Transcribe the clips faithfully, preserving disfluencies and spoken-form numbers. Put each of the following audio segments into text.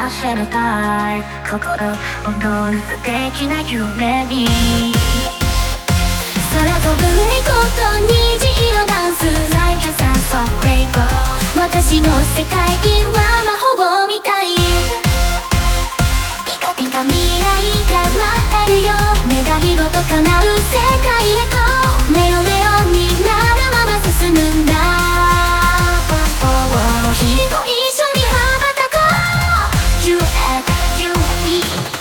せめたい心躍る素敵な夢に空飛ぶ猫と虹色ダンス Like a sense of rainbow 私の世界は魔法みたいピカピカ未来が待ってるよ願い事叶う世界へとメロメロになるまま進むんだきっと一緒に羽ばたこう You and you and me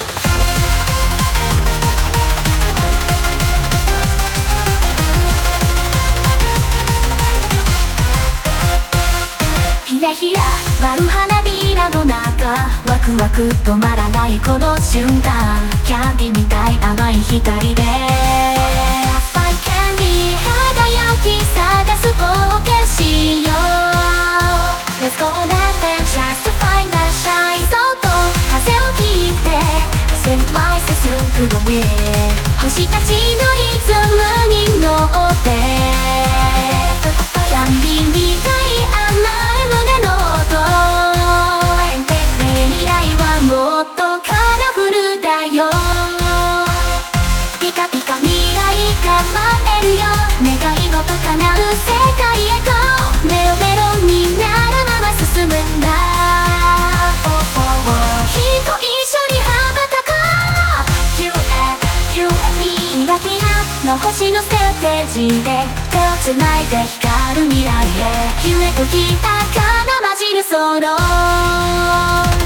ひらひら舞う花びらの中ワクワク止まらないこの瞬間キャンディみたい甘い光でスパイキャンディ輝き探す冒険しよう Let's go on that just to find that shine そっと風を切って狭い進むの上星たちのリズムに乗ってキャンディみたい甘い胸の音未来はもっとカラフルだよピカピカ未来が待ってるよ願い事叶う世界へとメロメロになるまま進むんだきっと一緒に羽ばたこう You and you and me キラキラの星のステージで手をつないで光る未来へ夢ときたかな混じるソロ